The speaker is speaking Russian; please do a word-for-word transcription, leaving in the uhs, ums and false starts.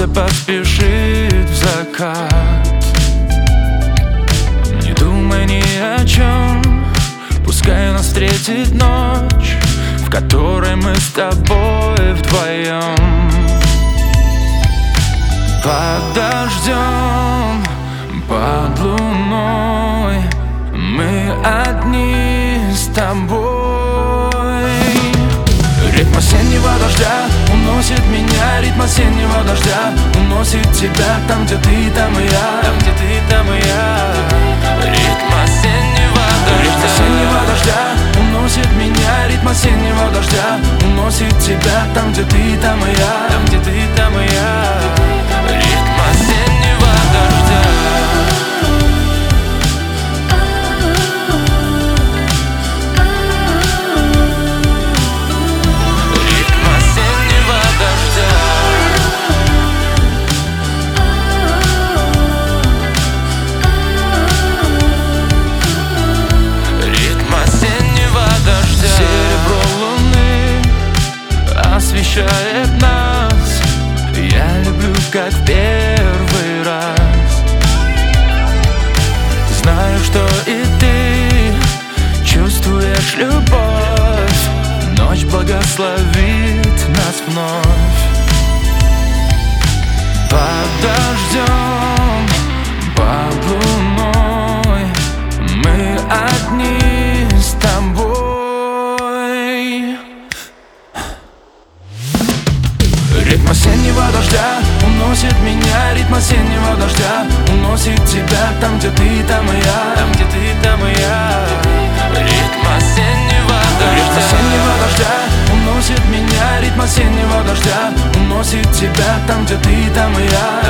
солнце поспешит в закат. Не думай ни о чем, пускай нас встретит ночь, в которой мы с тобой вдвоем. Под дождем, под луной мы одни с тобой. Ритм осеннего дождя уносит меня, ритм осеннего дождя уносит тебя. Там, где ты, там и я, там, где ты, там и я. Ритм осеннего дождя, ритм осеннего дождя уносит меня, ритм осеннего дождя уносит тебя. Там, где ты, там и я, там, где ты, там и я. Ритм осеннего дождя. Освещает нас, я люблю, как в первый раз. Знаю, что и ты чувствуешь любовь, ночь благословит нас вновь. Под дождем, под луной мы одни с тобой. Ритм осеннего дождя уносит меня, ритм осеннего дождя уносит тебя. Там, где ты, там и я, там, где ты, там и я. Ритм осеннего дождя, ритм осеннего дождя уносит меня, ритм осеннего дождя уносит тебя. Там, где ты, там и я.